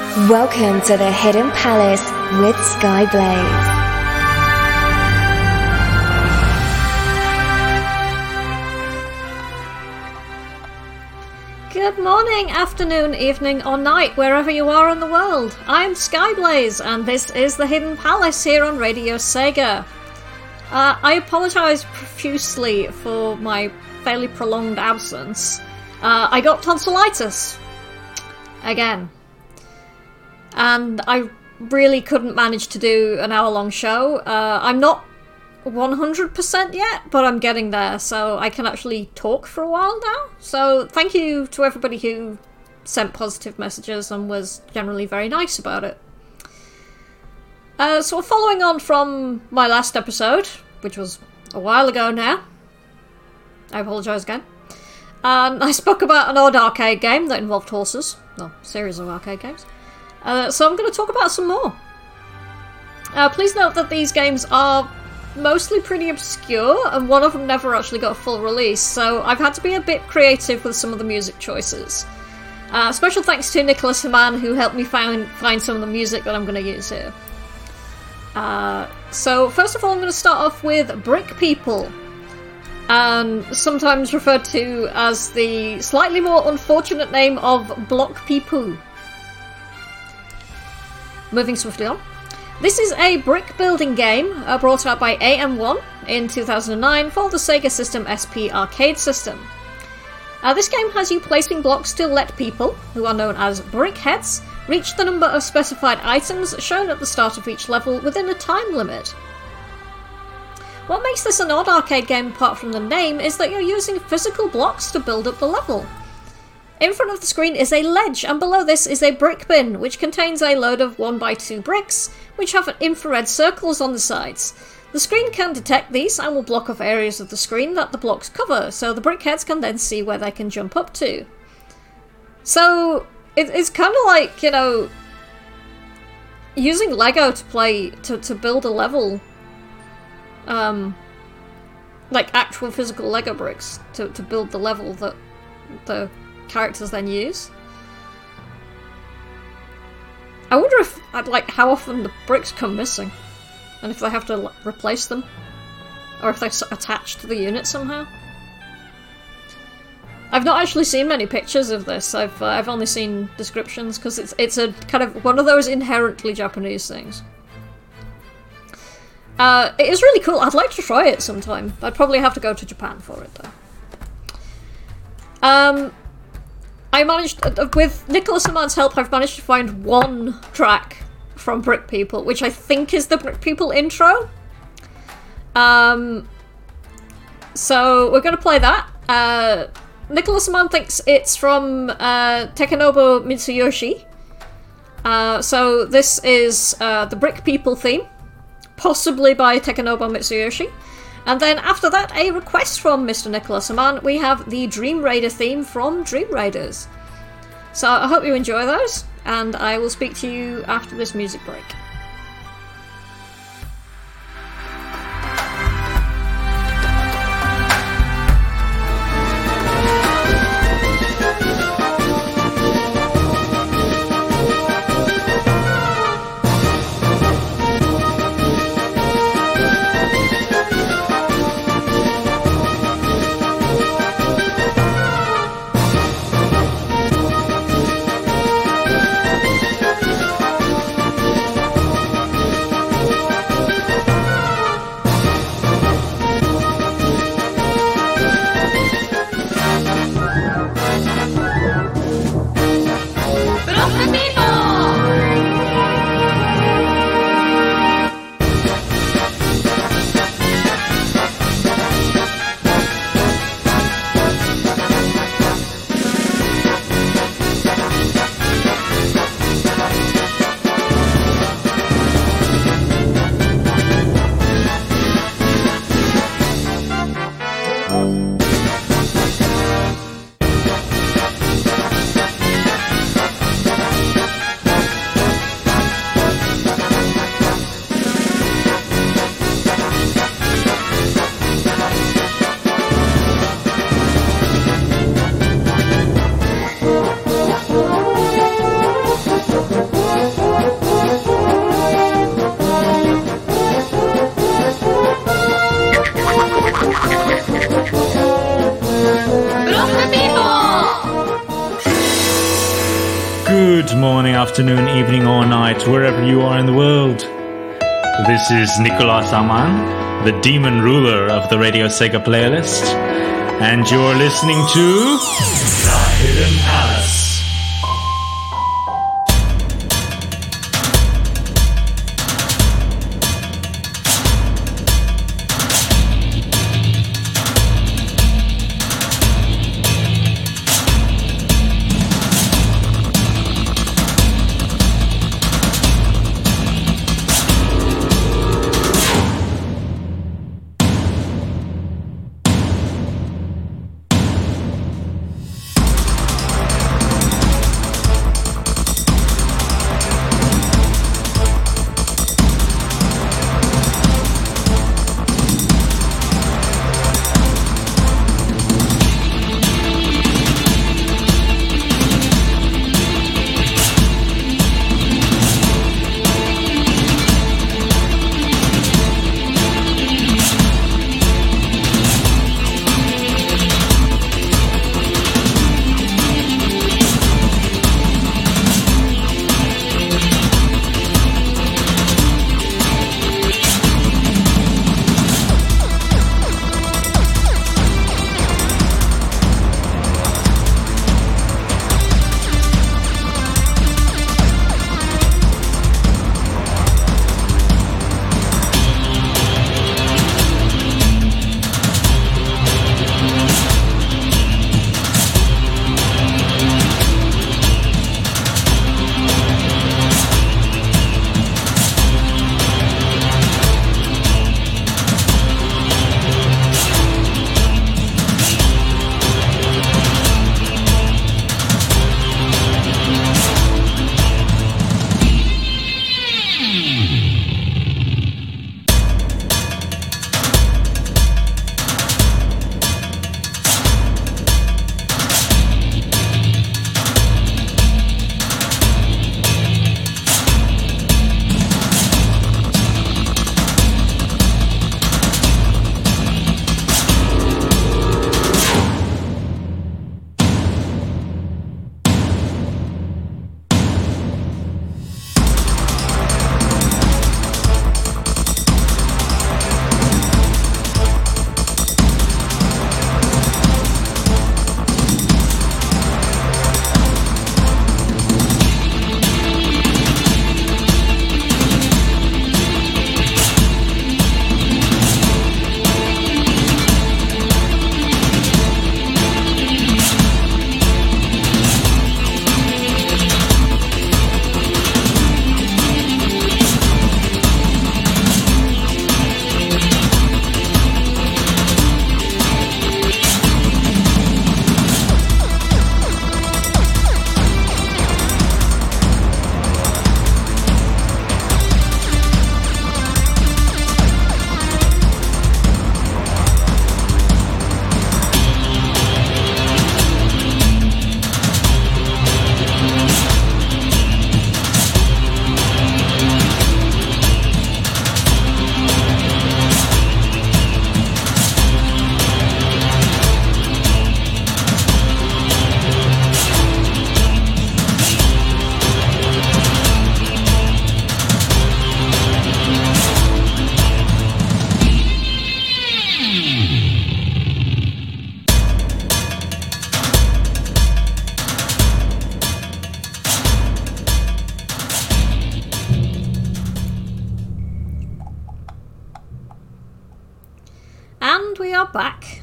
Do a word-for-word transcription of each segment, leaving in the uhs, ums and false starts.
Welcome to the Hidden Palace with Skyblaze. Good morning, afternoon, evening, or night, wherever you are in the world. I'm Skyblaze, and this is the Hidden Palace here on Radio Sega. Uh, I apologise profusely for my fairly prolonged absence. Uh, I got tonsillitis. Again. And I really couldn't manage to do an hour-long show. Uh, I'm not one hundred percent yet, but I'm getting there, so I can actually talk for a while now. So thank you to everybody who sent positive messages and was generally very nice about it. Uh, so following on from my last episode, which was a while ago now, I apologise again, and I spoke about an odd arcade game that involved horses. No, series of arcade games. Uh, so I'm going to talk about some more. Uh, please note that these games are mostly pretty obscure, and one of them never actually got a full release, so I've had to be a bit creative with some of the music choices. Uh, special thanks to Nicholas Hamann, who helped me find, find some of the music that I'm going to use here. Uh, so first of all, I'm going to start off with Brick People, and sometimes referred to as the slightly more unfortunate name of Block People. Moving swiftly on. This is a brick building game uh, brought out by A M one in two thousand nine for the Sega System S P arcade system. Uh, this game has you placing blocks to let people, who are known as brickheads, reach the number of specified items shown at the start of each level within a time limit. What makes this an odd arcade game apart from the name is that you're using physical blocks to build up the level. In front of the screen is a ledge, and below this is a brick bin, which contains a load of one by two bricks, which have infrared circles on the sides. The screen can detect these and will block off areas of the screen that the blocks cover, so the brickheads can then see where they can jump up to. So, it, it's kind of like, you know, using Lego to play, to, to build a level, um, like actual physical Lego bricks, to, to build the level that the characters then use. I wonder if, like, how often the bricks come missing, and if they have to like, replace them, or if they're attached to the unit somehow. I've not actually seen many pictures of this. I've uh, I've only seen descriptions because it's it's a kind of one of those inherently Japanese things. Uh, it is really cool. I'd like to try it sometime. I'd probably have to go to Japan for it though. Um. I managed, with Nicholas Hamann's help, I've managed to find one track from Brick People, which I think is the Brick People intro. Um, so we're going to play that. Uh, Nicholas Hamann thinks it's from uh, Takenobu Mitsuyoshi. Uh, so this is uh, the Brick People theme, possibly by Takenobu Mitsuyoshi. And then after that, a request from Mister Nicholas Hamann, we have the Dream Raider theme from Dream Raiders. So I hope you enjoy those, and I will speak to you after this music break. afternoon, evening, or night, wherever you are in the world. This is Nicolas Aman, the demon ruler of the Radio Sega playlist, and you're listening to The Hidden Palace. Back.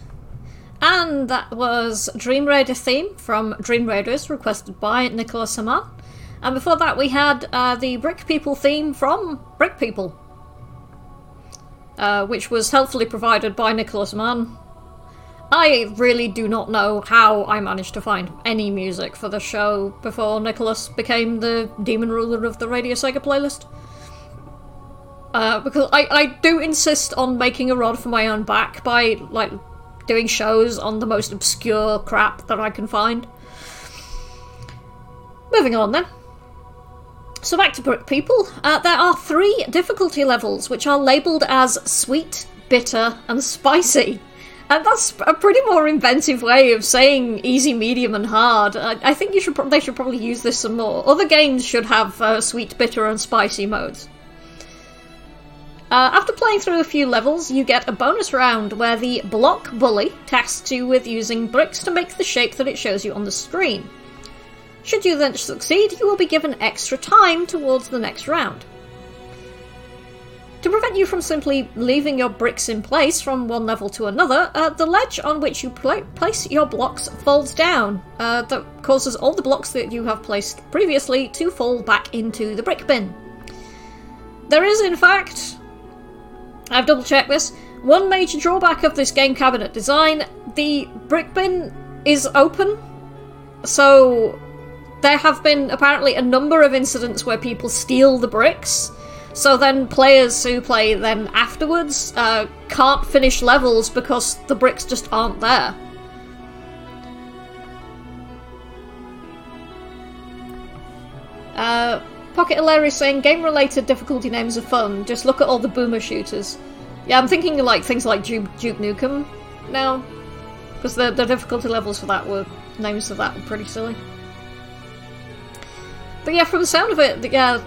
And that was Dream Raider theme from Dream Raiders, requested by Nicolas Aman. And before that we had uh, the Brick People theme from Brick People, uh, which was helpfully provided by Nicolas Aman. I really do not know how I managed to find any music for the show before Nicolas became the demon ruler of the Radio Sega playlist. Uh, because I, I do insist on making a rod for my own back by, like, doing shows on the most obscure crap that I can find. Moving on then. So back to Brick People. Uh, there are three difficulty levels which are labelled as sweet, bitter, and spicy. And that's a pretty more inventive way of saying easy, medium, and hard. I, I think you should pro- they should probably use this some more. Other games should have uh, sweet, bitter, and spicy modes. Uh, after playing through a few levels, you get a bonus round where the Block Bully tasks you with using bricks to make the shape that it shows you on the screen. Should you then succeed, you will be given extra time towards the next round. To prevent you from simply leaving your bricks in place from one level to another, uh, the ledge on which you pl- place your blocks folds down. Uh, that causes all the blocks that you have placed previously to fall back into the brick bin. There is, in fact, I've double checked this, one major drawback of this game cabinet design: the brick bin is open, so there have been apparently a number of incidents where people steal the bricks, so then players who play then afterwards uh, can't finish levels because the bricks just aren't there. Uh... Pocket Hilarious saying, game-related difficulty names are fun, just look at all the boomer shooters. Yeah, I'm thinking like things like Duke, Duke Nukem now, because the, the difficulty levels for that were, names of that were pretty silly. But yeah, from the sound of it, yeah,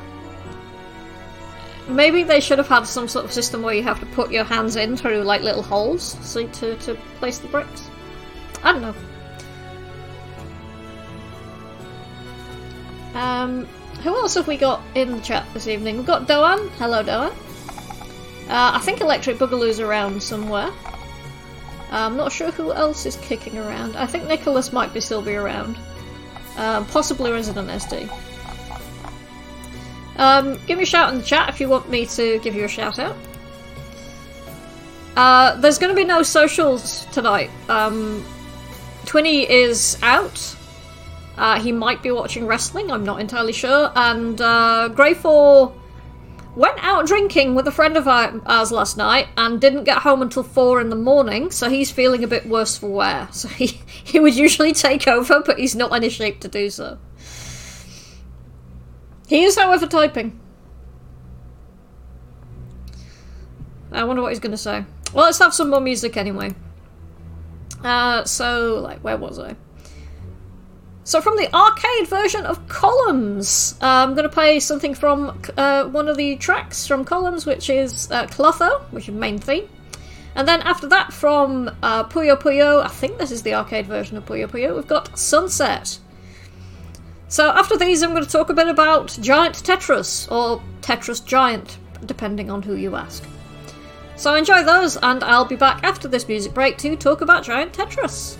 maybe they should have had some sort of system where you have to put your hands in through like little holes so to, to place the bricks. I don't know. Um... Who else have we got in the chat this evening? We've got Doan. Hello, Doan. Uh, I think Electric Boogaloo's around somewhere. Uh, I'm not sure who else is kicking around. I think Nicholas might be still be around. Uh, possibly Resident S D. Um, give me a shout in the chat if you want me to give you a shout out. Uh, there's going to be no socials tonight. Um, Twinny is out. Uh, he might be watching wrestling, I'm not entirely sure. And uh, Greyfor went out drinking with a friend of ours last night and didn't get home until four in the morning, so he's feeling a bit worse for wear. So he, he would usually take over, but he's not in a shape to do so. He is, however, typing. I wonder what he's going to say. Well, let's have some more music anyway. Uh, so, like, where was I? So from the arcade version of Columns, uh, I'm going to play something from uh, one of the tracks from Columns, which is uh, Clotho, which is main theme. And then after that, from uh, Puyo Puyo, I think this is the arcade version of Puyo Puyo, we've got Sunset. So after these, I'm going to talk a bit about Giant Tetris, or Tetris Giant, depending on who you ask. So enjoy those, and I'll be back after this music break to talk about Giant Tetris.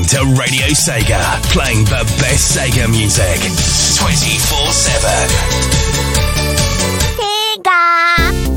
to Radio Sega, playing the best Sega music twenty-four seven. Sega!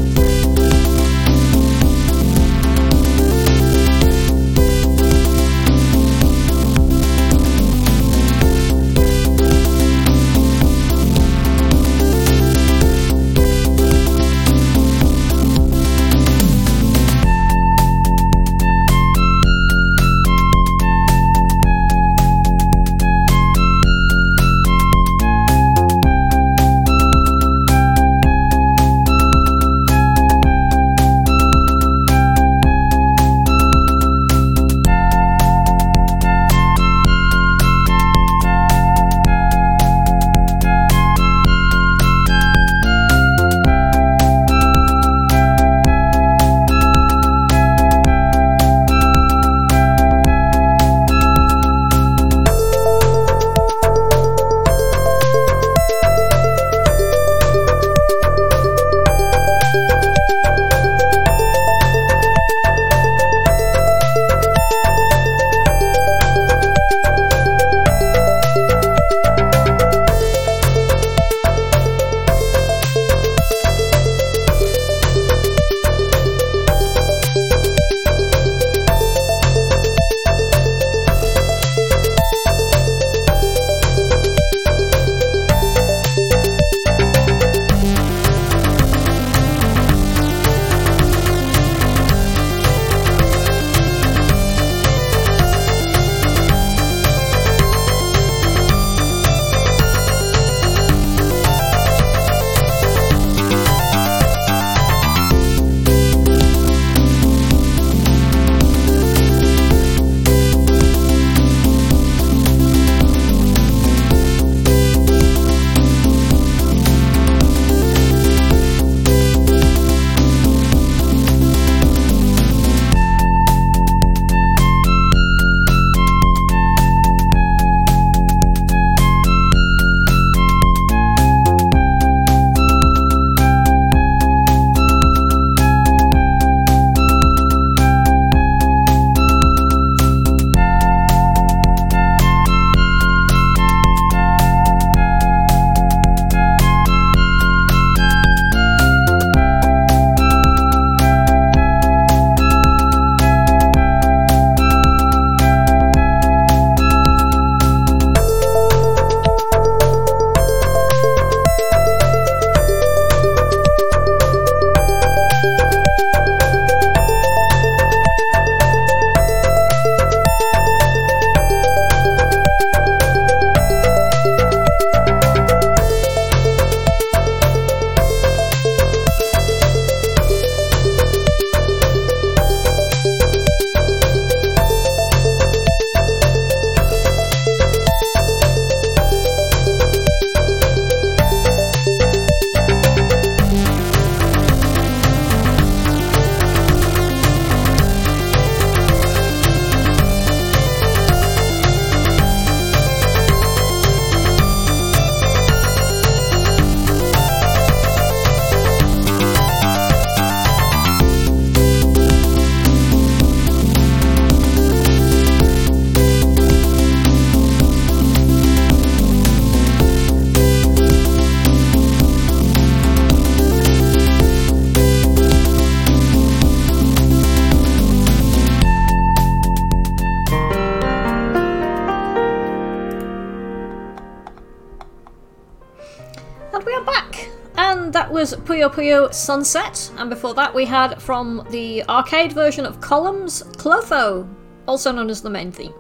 was Puyo Puyo Sunset, and before that we had, from the arcade version of Columns, Clotho, also known as the main theme.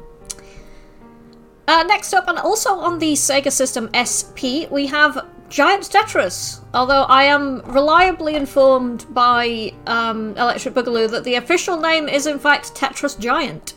Uh, next up, and also on the Sega System S P, we have Giant Tetris, although I am reliably informed by um, Electric Boogaloo that the official name is in fact Tetris Giant.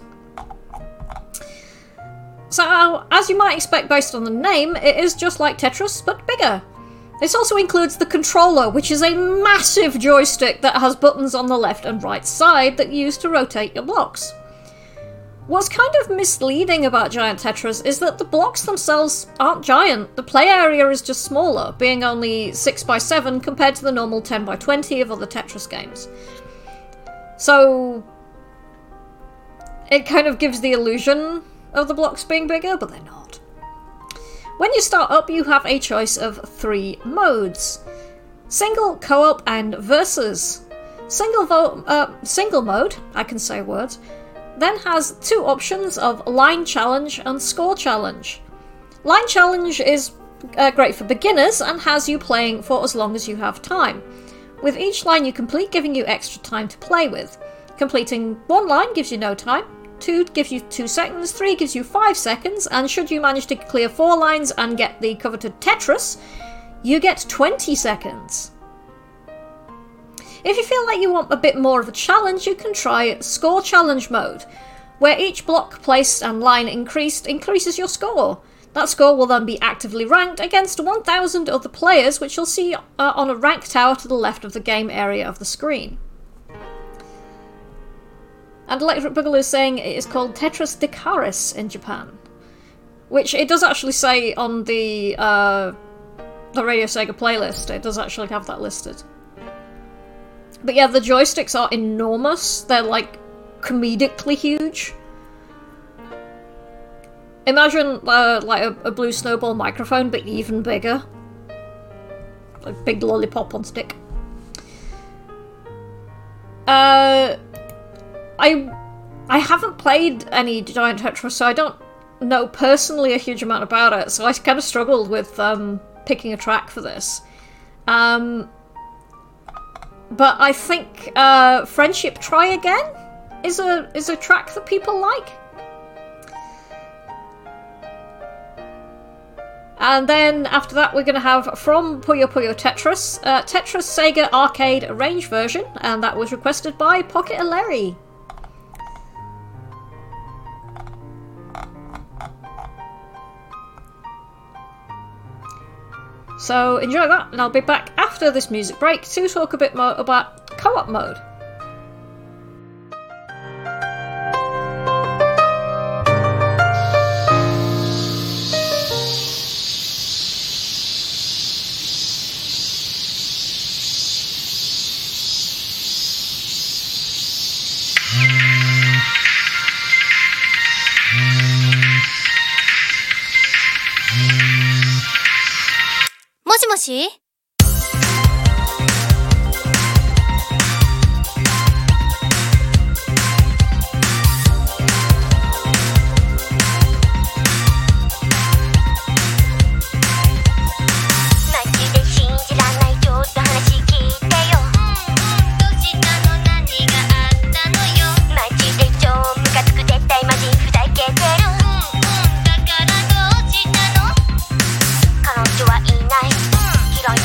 So, as you might expect based on the name, it is just like Tetris, but bigger. This also includes the controller, which is a massive joystick that has buttons on the left and right side that you use to rotate your blocks. What's kind of misleading about Giant Tetris is that the blocks themselves aren't giant. The play area is just smaller, being only six by seven compared to the normal ten by twenty of other Tetris games. So it kind of gives the illusion of the blocks being bigger, but they're not. When you start up, you have a choice of three modes. Single, co-op, and versus. Single, vo- uh, single mode, I can say words, then has two options of line challenge and score challenge. Line challenge is uh, great for beginners and has you playing for as long as you have time, with each line you complete giving you extra time to play with. Completing one line gives you no time, two gives you two seconds, three gives you five seconds, and should you manage to clear four lines and get the coveted Tetris, you get twenty seconds. If you feel like you want a bit more of a challenge, you can try Score Challenge mode, where each block placed and line increased increases your score. That score will then be actively ranked against one thousand other players, which you'll see uh, on a rank tower to the left of the game area of the screen. And Electric Boogaloo is saying it is called Tetris Dikaris in Japan, which it does actually say on the, uh, the Radio Sega playlist. It does actually have that listed. But yeah, the joysticks are enormous. They're like comedically huge. Imagine uh, like a, a Blue Snowball microphone, but even bigger. Like big lollipop on stick. Uh, I I haven't played any Giant Tetris, so I don't know personally a huge amount about it. So I kind of struggled with um, picking a track for this. Um. But I think uh, Friendship Try Again is a is a track that people like. And then after that we're going to have from Puyo Puyo Tetris, uh, Tetris Sega Arcade Arrange version, and that was requested by Pocket Aleri. So enjoy that, and I'll be back after this music break to talk a bit more about co-op mode. もし嫌い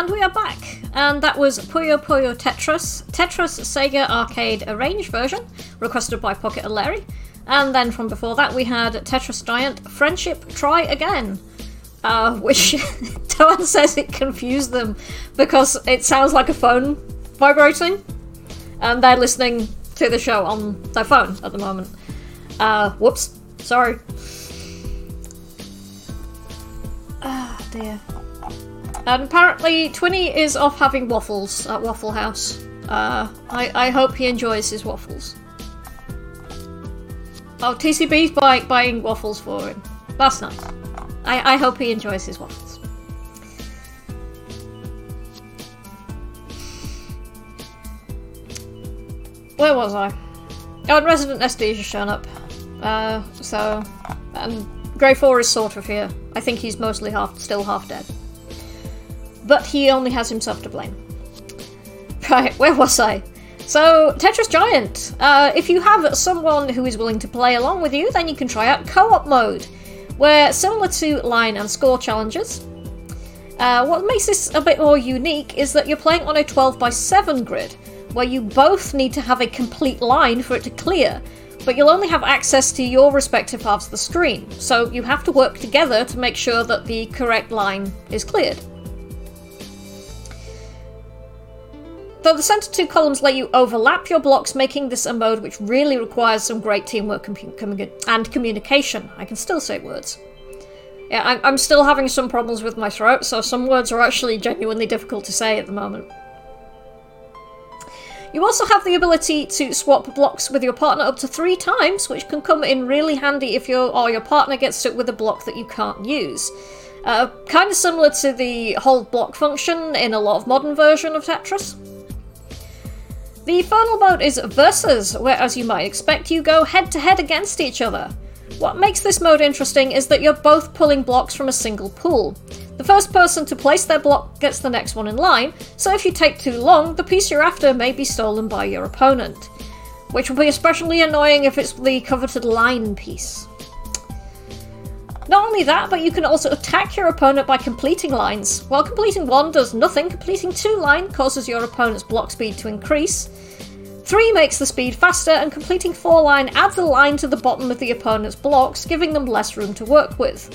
And we are back, and that was Puyo Puyo Tetris, Tetris Sega Arcade Arranged version, requested by Pocket and Larry. And then from before that we had Tetris Giant Friendship Try Again, uh, which Toan says it confused them because it sounds like a phone vibrating, and they're listening to the show on their phone at the moment. Uh, whoops, sorry. Ah, oh, dear. And apparently Twinny is off having waffles at Waffle House. Uh, I, I hope he enjoys his waffles. Oh, T C B's buy, buying waffles for him. That's nice. I, I hope he enjoys his waffles. Where was I? Oh, and Resident S D has shown up. Uh, so... And Grey four is sort of here. I think he's mostly half, still half dead. But he only has himself to blame. Right, where was I? So, Tetris Giant. Uh, if you have someone who is willing to play along with you, then you can try out co-op mode, where, similar to line and score challenges, uh, what makes this a bit more unique is that you're playing on a twelve by seven grid, where you both need to have a complete line for it to clear, but you'll only have access to your respective halves of the screen, so you have to work together to make sure that the correct line is cleared. Though the centre two columns let you overlap your blocks, making this a mode which really requires some great teamwork commu- commu- and communication. I can still say words. Yeah, I'm, I'm still having some problems with my throat, so some words are actually genuinely difficult to say at the moment. You also have the ability to swap blocks with your partner up to three times, which can come in really handy if your or your partner gets stuck with a block that you can't use. Uh, kind of similar to the hold block function in a lot of modern version of Tetris. The final mode is Versus, where, as you might expect, you go head-to-head against each other. What makes this mode interesting is that you're both pulling blocks from a single pool. The first person to place their block gets the next one in line, so if you take too long, the piece you're after may be stolen by your opponent, which will be especially annoying if it's the coveted line piece. Not only that, but you can also attack your opponent by completing lines. While completing one does nothing, completing two lines causes your opponent's block speed to increase. Three makes the speed faster, and completing four line adds a line to the bottom of the opponent's blocks, giving them less room to work with.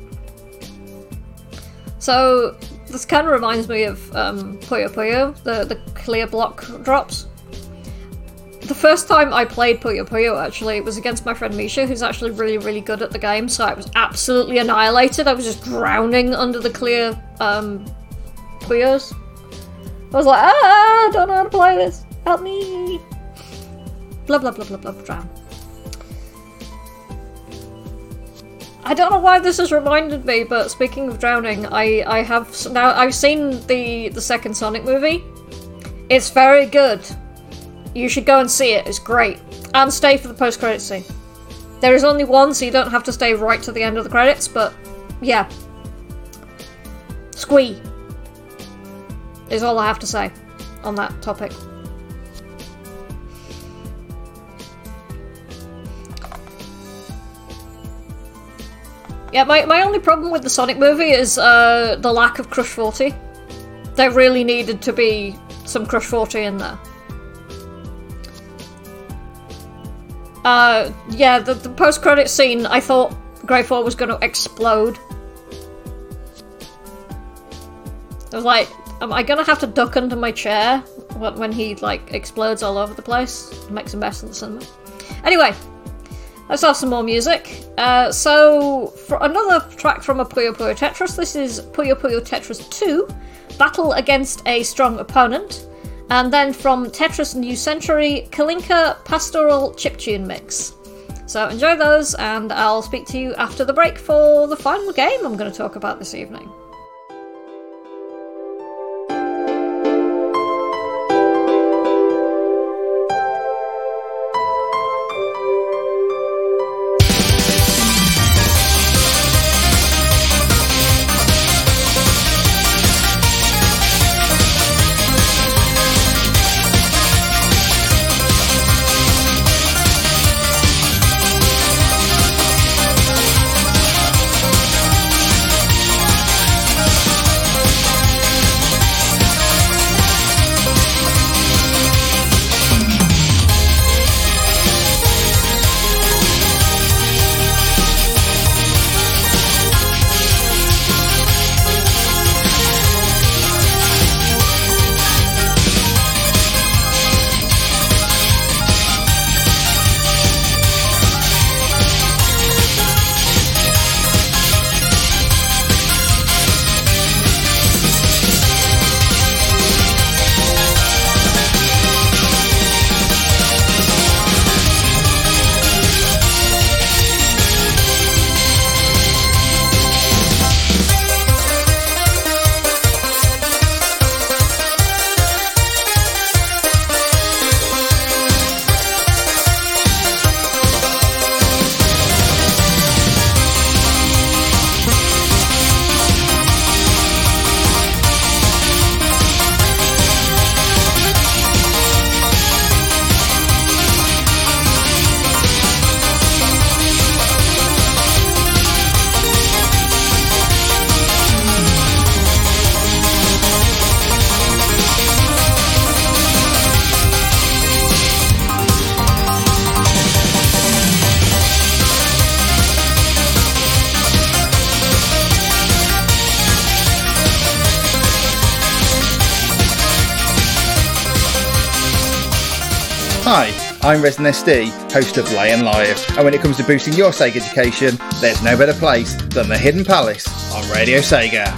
So, this kind of reminds me of um, Puyo Puyo, the, the clear block drops. The first time I played Puyo Puyo, actually, it was against my friend Misha, who's actually really, really good at the game, so I was absolutely annihilated. I was just drowning under the clear um, Puyos. I was like, ah, I don't know how to play this. Help me! Blah, blah, blah, blah, blah, drown. I don't know why this has reminded me, but speaking of drowning, I, I have now I've seen the, the second Sonic movie. It's very good. You should go and see it, it's great. And stay for the post-credits scene. There is only one, so you don't have to stay right to the end of the credits, but yeah. Squee is all I have to say on that topic. Yeah, my, my only problem with the Sonic movie is uh, the lack of Crush forty. There really needed to be some Crush forty in there. Uh, yeah, the, the post-credit scene, I thought Grey four was going to explode. I was like, am I going to have to duck under my chair when he, like, explodes all over the place? It makes a mess in the cinema. Anyway, let's have some more music. Uh, so, for another track from a Puyo Puyo Tetris, this is Puyo Puyo Tetris two, Battle Against a Strong Opponent. And then from Tetris New Century, Kalinka Pastoral Chiptune Mix. So enjoy those, and I'll speak to you after the break for the final game I'm going to talk about this evening. Hi, I'm Resin S D, host of Lay and Live, and when it comes to boosting your Sega education, there's no better place than the Hidden Palace on Radio Sega.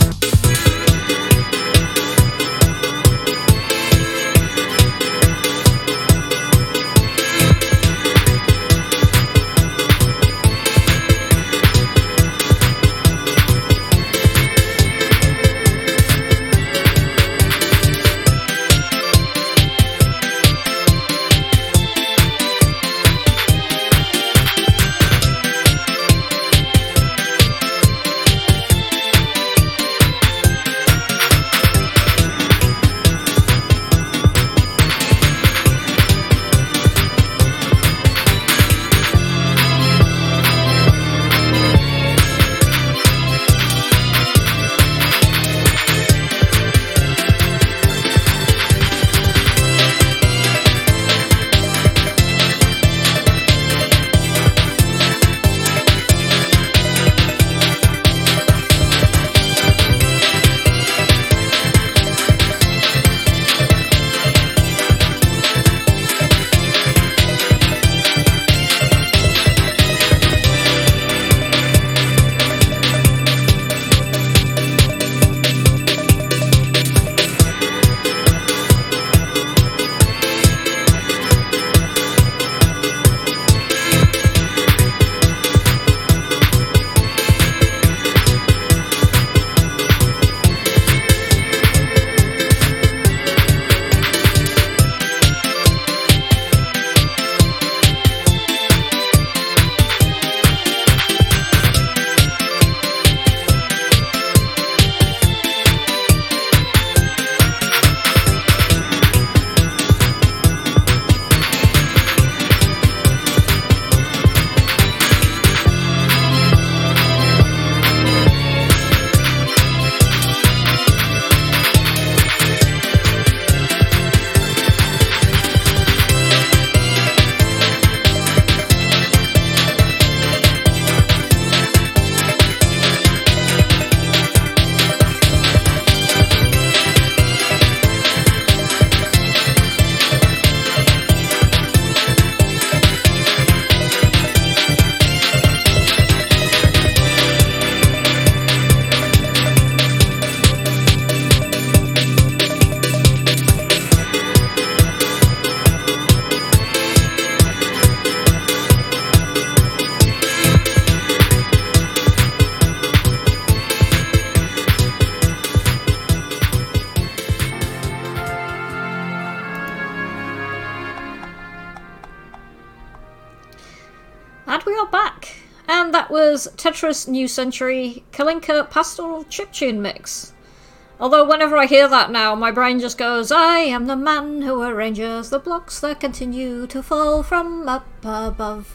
Tetris New Century Kalinka Pastoral Chiptune Mix. Although whenever I hear that now, my brain just goes, I am the man who arranges the blocks that continue to fall from up above.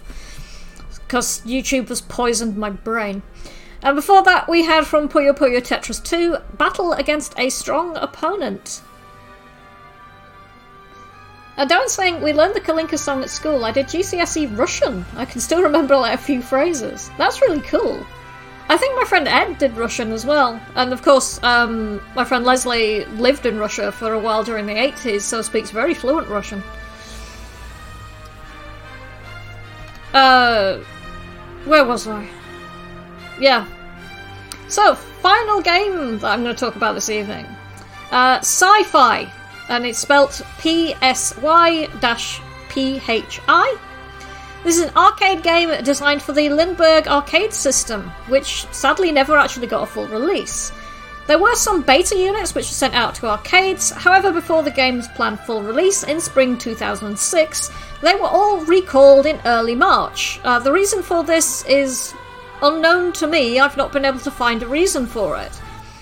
Because YouTube has poisoned my brain. And before that, we had from Puyo Puyo Tetris two, Battle Against a Strong Opponent. And Darren's saying, we learned the Kalinka song at school. I did G C S E Russian. I can still remember like a few phrases. That's really cool. I think my friend Ed did Russian as well. And of course, um, my friend Leslie lived in Russia for a while during the eighties, so speaks very fluent Russian. Uh, where was I? Yeah. So, final game that I'm going to talk about this evening. Uh, Sci-Fi. And it's spelt P S Y P H I. This is an arcade game designed for the Lindbergh arcade system, which sadly never actually got a full release. There were some beta units which were sent out to arcades, however before the game's planned full release in spring two thousand six, they were all recalled in early March. Uh, the reason for this is unknown to me. I've not been able to find a reason for it.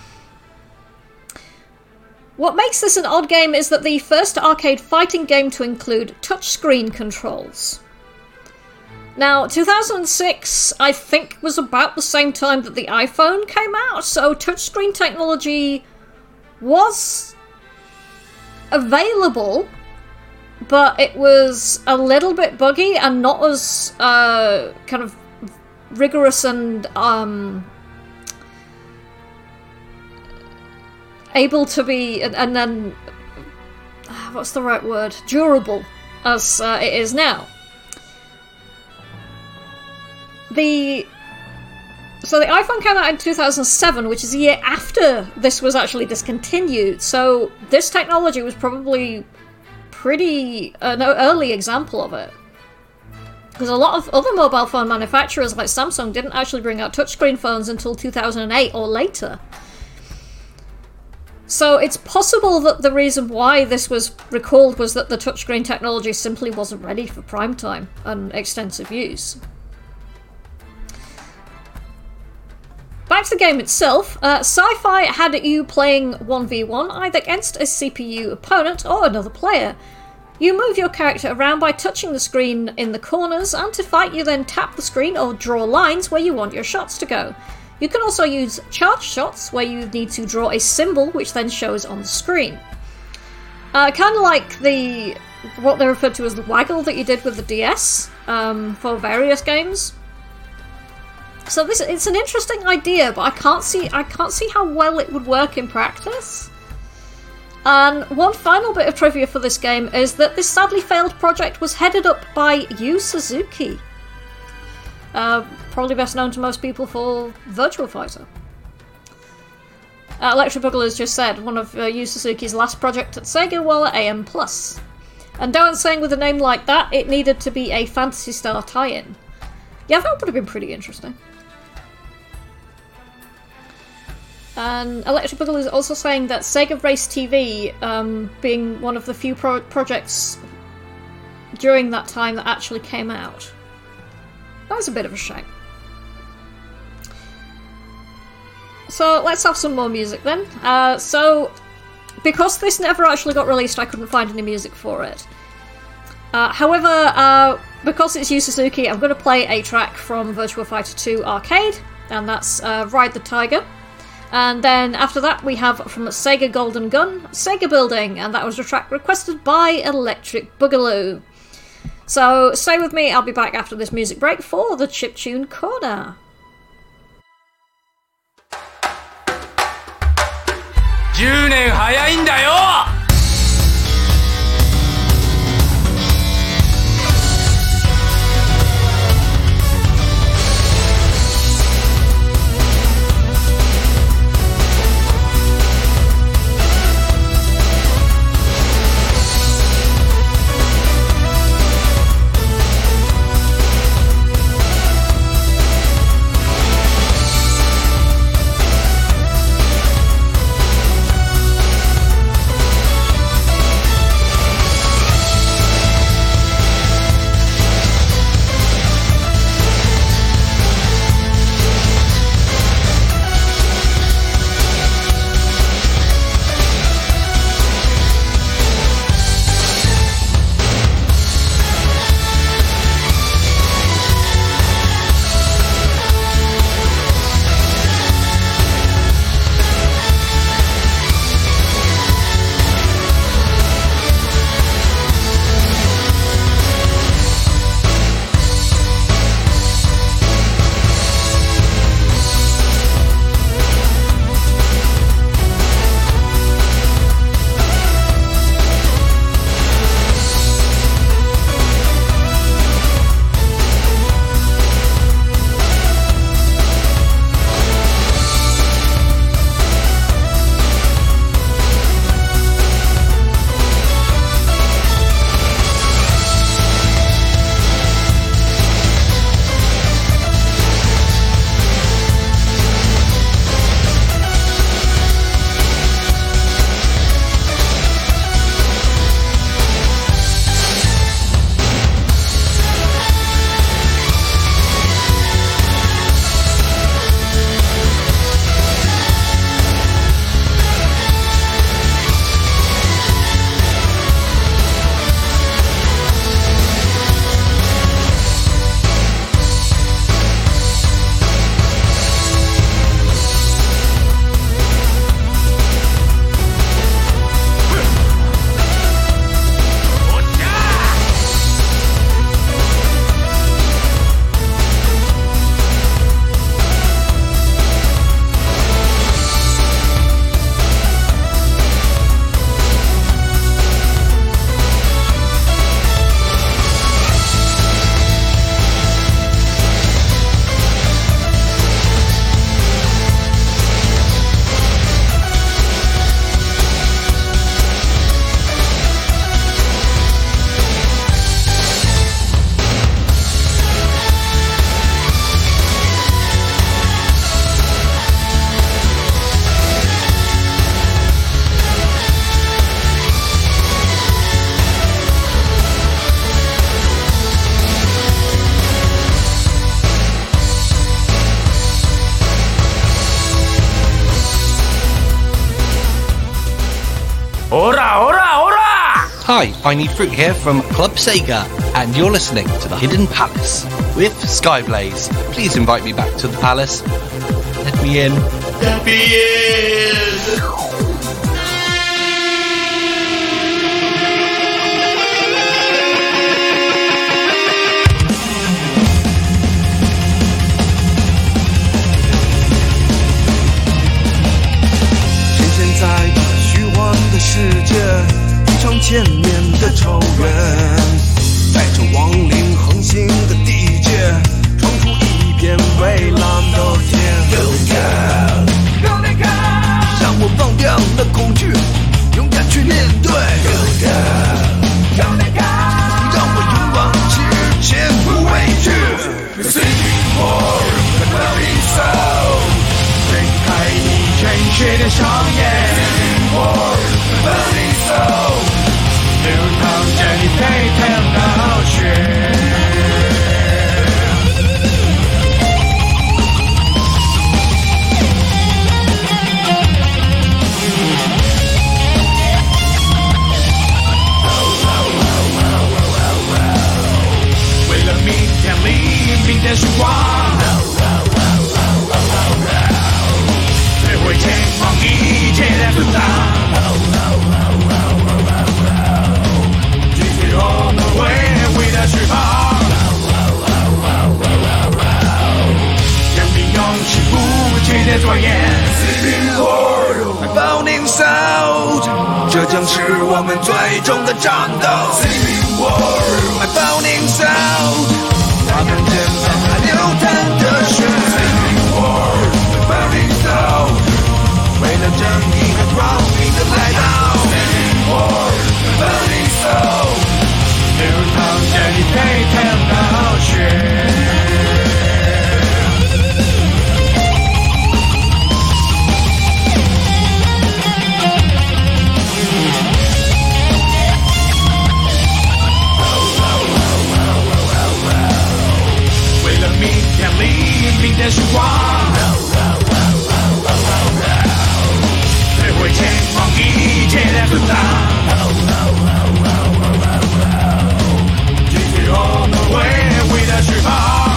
What makes this an odd game is that the first arcade fighting game to include touchscreen controls. Now, two thousand six, I think, was about the same time that the iPhone came out, so touchscreen technology was available, but it was a little bit buggy and not as uh, kind of rigorous and um, able to be, and, and then, what's the right word? Durable as uh, it is now. The So the iPhone came out in two thousand seven, which is a year after this was actually discontinued, so this technology was probably pretty an early example of it. Because a lot of other mobile phone manufacturers like Samsung didn't actually bring out touchscreen phones until two thousand eight or later. So it's possible that the reason why this was recalled was that the touchscreen technology simply wasn't ready for prime time and extensive use. Back to the game itself, uh, Sci-Fi had you playing one v one either against a C P U opponent or another player. You move your character around by touching the screen in the corners, and to fight you then tap the screen or draw lines where you want your shots to go. You can also use charge shots where you need to draw a symbol which then shows on the screen. Uh, kind of like the what they referred to as the waggle that you did with the D S um, for various games. So this it's an interesting idea, but I can't see I can't see how well it would work in practice. And one final bit of trivia for this game is that this sadly failed project was headed up by Yu Suzuki. Uh, probably best known to most people for Virtua Fighter. Uh, Electric Boogaloo just said one of uh, Yu Suzuki's last project at Sega while at A M plus. And Darren's saying with a name like that, it needed to be a Phantasy Star tie-in. Yeah, that would have been pretty interesting. And Electric Boogaloo is also saying that Sega Race T V, um, being one of the few pro projects during that time that actually came out. That was a bit of a shame. So let's have some more music then. Uh, so, because this never actually got released, I couldn't find any music for it. Uh, however, uh, because it's Yu Suzuki, I'm going to play a track from Virtua Fighter two Arcade, and that's uh, Ride the Tiger. And then after that we have from Sega Golden Gun, Sega Building, and that was a track requested by Electric Boogaloo. So stay with me, I'll be back after this music break for the Chiptune Corner. ten年早いんだよ! Ora, ora, ora! Hi, I Need Fruit here from Club Sega, and you're listening to The Hidden Palace with Skyblaze. Please invite me back to the palace. Let me in. Let me in! 世界一场千年的仇怨，在这亡灵横行的地界，闯出一片蔚蓝的天。让我放掉了恐惧，勇敢去面对。让我勇往直前，不畏惧。Sleeping for the burning soul， 睁开你沉睡的双眼。Sleeping for burning soul， 流淌着你沸腾的血。为了明天黎明的曙光，摧毁前方一切的阻挡。我们为为的释放，生命勇气不屈的左眼 Sleeping World Burning Sound， 这将是我们最终的战斗 Sleeping World Burning Sound， 他们肩膀还流淌的血 Sleeping World Burning Sound， 为了正义和光明的来到 Sleeping World Burning Sound，流淌着你沸腾的血。为了明天黎明的曙光，摧毁前方一切的阻挡。我们为为的释放，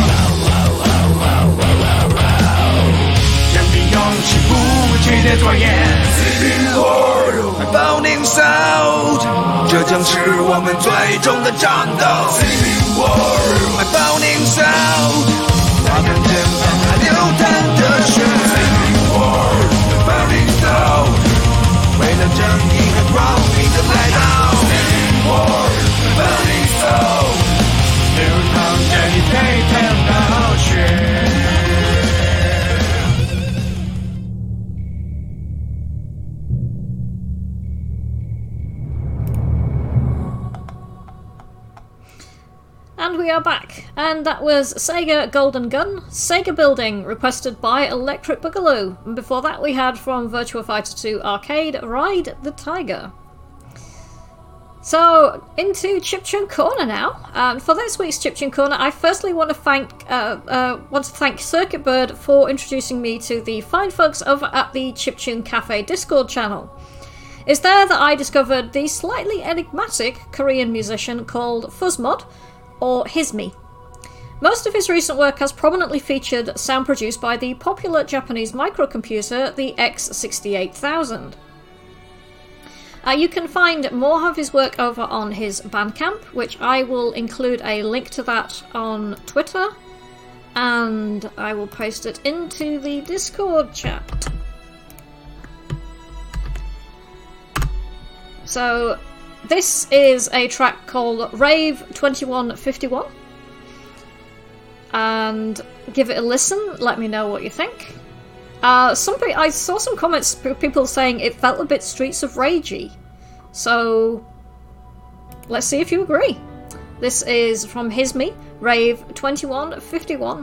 生命勇气不屈的左眼 Sleeping World Burning Sound， 这将是我们最终的战斗 Sleeping World Burning Sound， 他们肩膀还流淌的血 Sleeping World Burning Sound， 为了正义和光明的来到 Sleeping World Burning Sound，流淌着你沸腾的血。 And we are back, and that was Sega Golden Gun, Sega Building, requested by Electric Boogaloo. And before that we had from Virtua Fighter two Arcade, Ride the Tiger. So, into Chiptune Corner now. Um, for this week's Chiptune Corner, I firstly want to thank uh, uh, want to thank Circuit Bird for introducing me to the fine folks over at the Chiptune Cafe Discord channel. It's there that I discovered the slightly enigmatic Korean musician called Fuzzmod, or Hizmi. Most of his recent work has prominently featured sound produced by the popular Japanese microcomputer, the X sixty-eight thousand. Uh, you can find more of his work over on his Bandcamp, which I will include a link to that on Twitter, and I will post it into the Discord chat. So, this is a track called Rave twenty-one fifty-one, and give it a listen, let me know what you think. Uh, somebody, I saw some comments, people saying it felt a bit Streets of Ragey, so let's see if you agree. This is from Hizmi, Rave twenty-one fifty-one.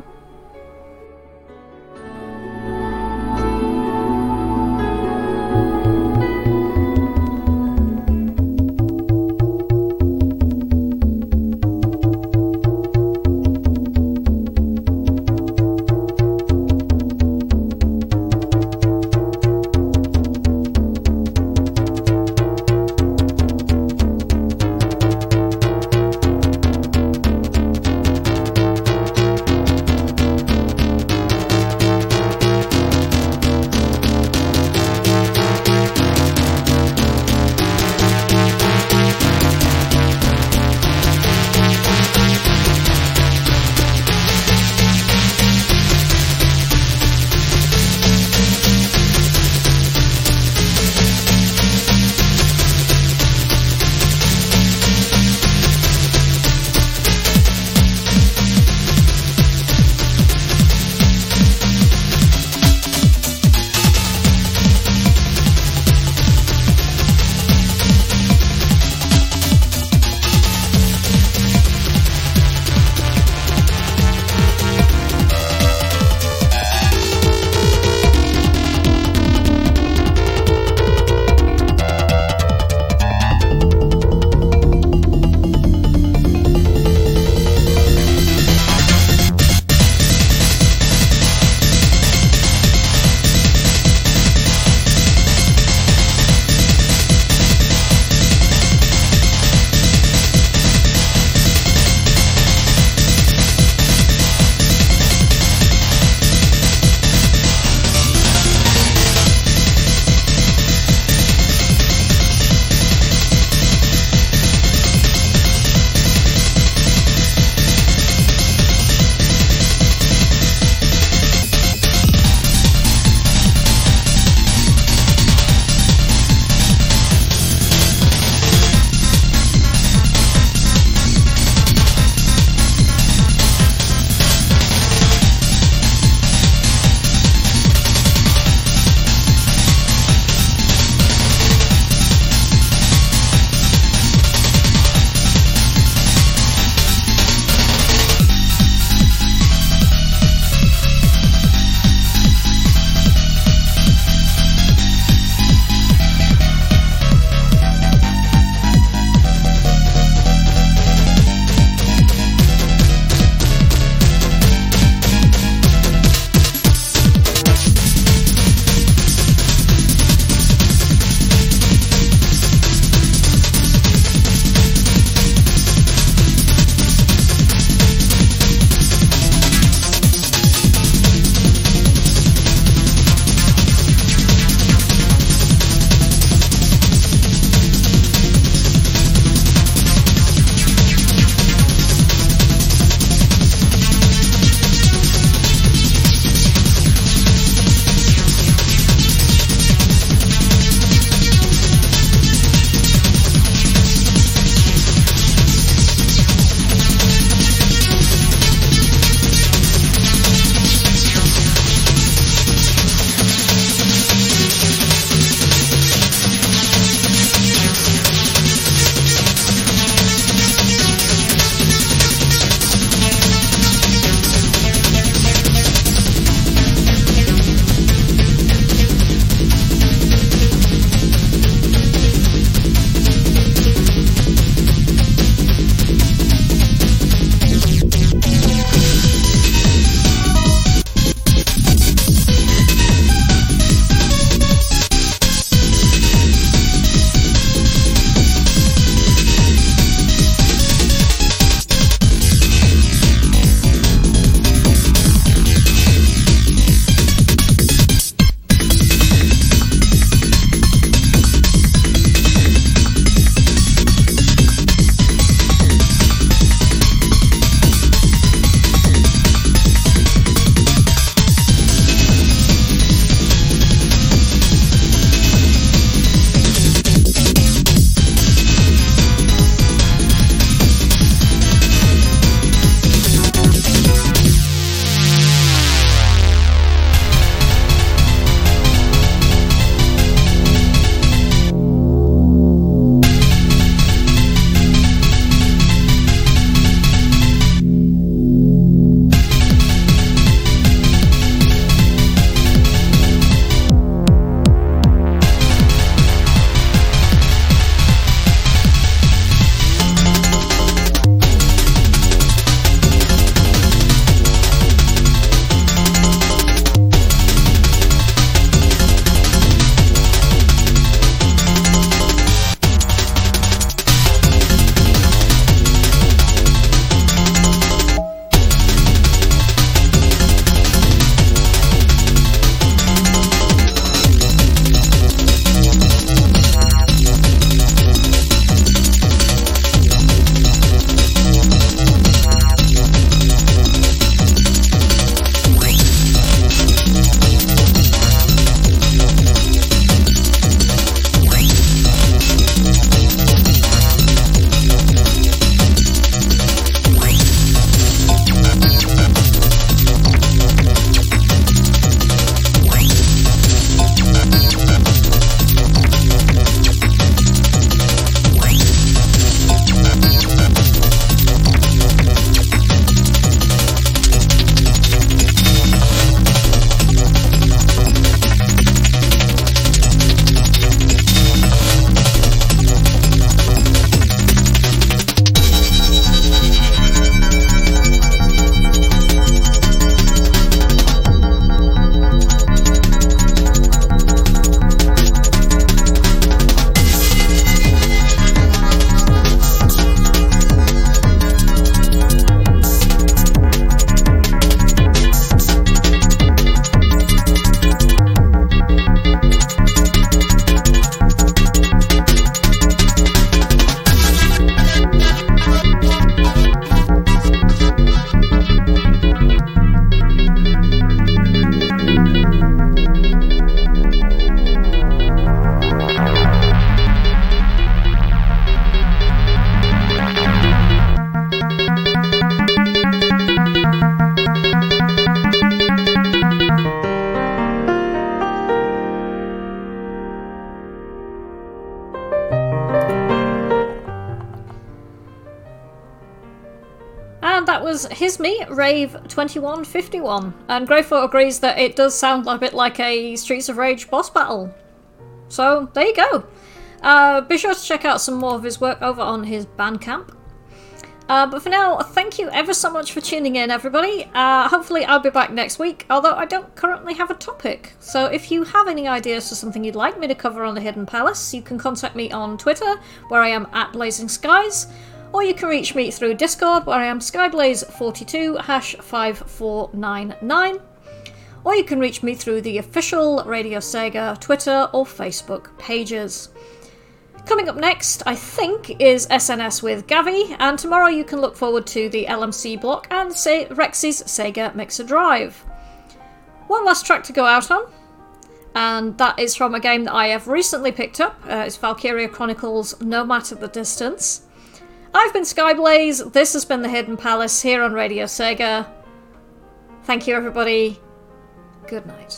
was His Me, Rave twenty-one fifty-one, and Greyfoot agrees that it does sound a bit like a Streets of Rage boss battle. So, there you go. Uh, be sure to check out some more of his work over on his Bandcamp. Uh, but for now, thank you ever so much for tuning in, everybody. Uh, hopefully I'll be back next week, although I don't currently have a topic. So if you have any ideas for something you'd like me to cover on The Hidden Palace, you can contact me on Twitter, where I am at Blazing Skies, or you can reach me through Discord, where I am skyblaze forty-two hash five four nine nine, or you can reach me through the official Radio Sega Twitter or Facebook pages. Coming up next, I think, is S N S with Gavi, and tomorrow you can look forward to the L M C block and Se- Rex's Sega Mixer Drive. One last track to go out on, and that is from a game that I have recently picked up. Uh, it's Valkyria Chronicles No Matter the Distance. I've been Skyblaze, this has been The Hidden Palace here on Radio Sega. Thank you, everybody. Good night.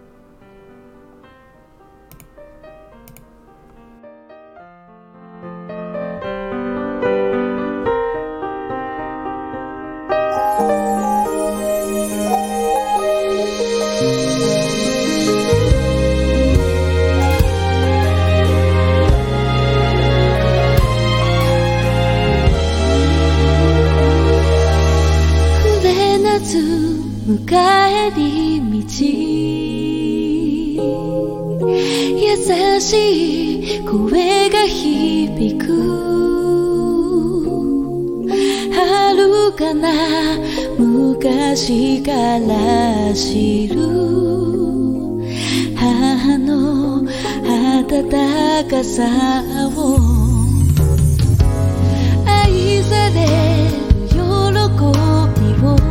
帰り道優しい声が響く遥かな昔から知る母の温かさを愛される喜びを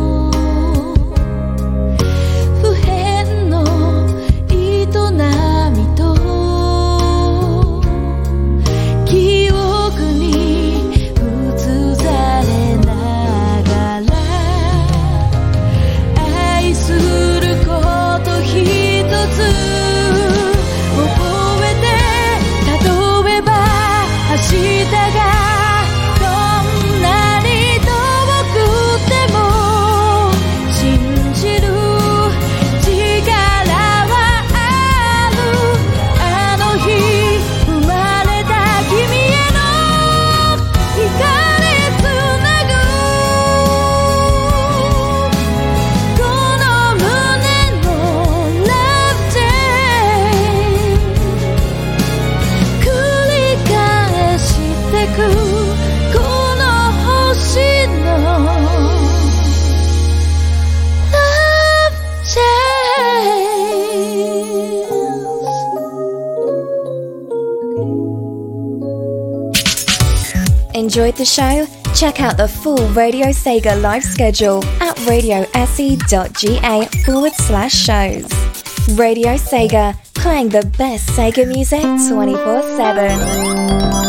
Enjoyed the show? Check out the full Radio Sega live schedule at radiose.ga forward slash shows. Radio Sega, playing the best Sega music twenty-four seven.